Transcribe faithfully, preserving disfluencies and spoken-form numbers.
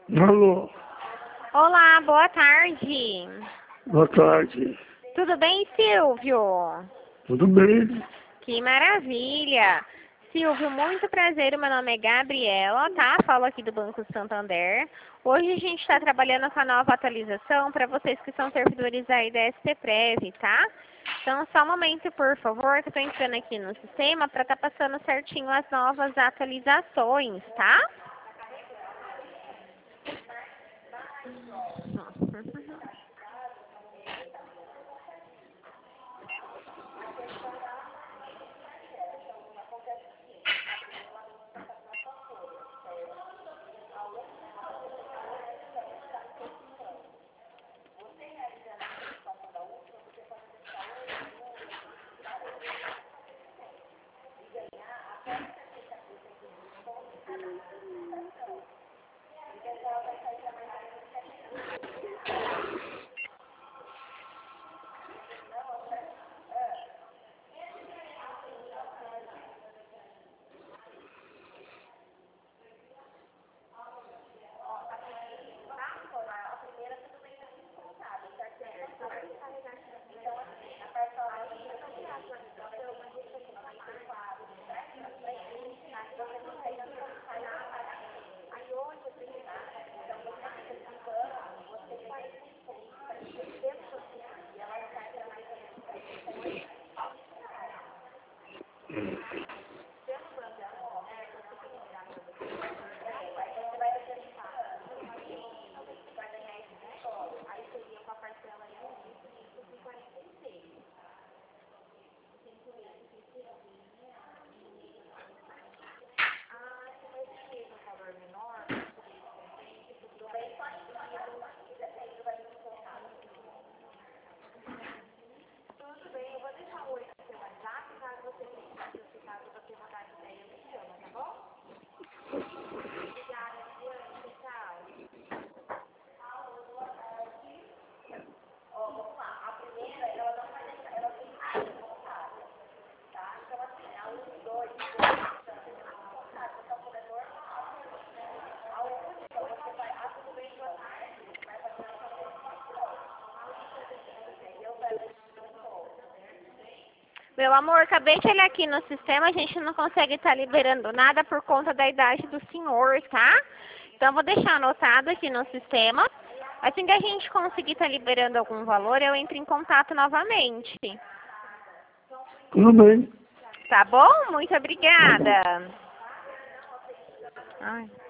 Alô, Olá, boa tarde. boa tarde. Tudo bem, Silvio? Tudo bem? Que maravilha. Silvio, muito prazer. O meu nome é Gabriela, tá? Falo aqui do Banco Santander. Hoje a gente está trabalhando com a nova atualização para vocês que são servidores aí da S T Prev, tá? Então, só um momento, por favor, que eu estou entrando aqui no sistema para estar passando certinho as novas atualizações, tá? Meu amor, acabei de olhar aqui no sistema, a gente não consegue estar liberando nada por conta da idade do senhor, tá? Então, vou deixar anotado aqui no sistema. Assim que a gente conseguir estar liberando algum valor, eu entro em contato novamente. Tudo bem. Tá bom? Muito obrigada. Ai.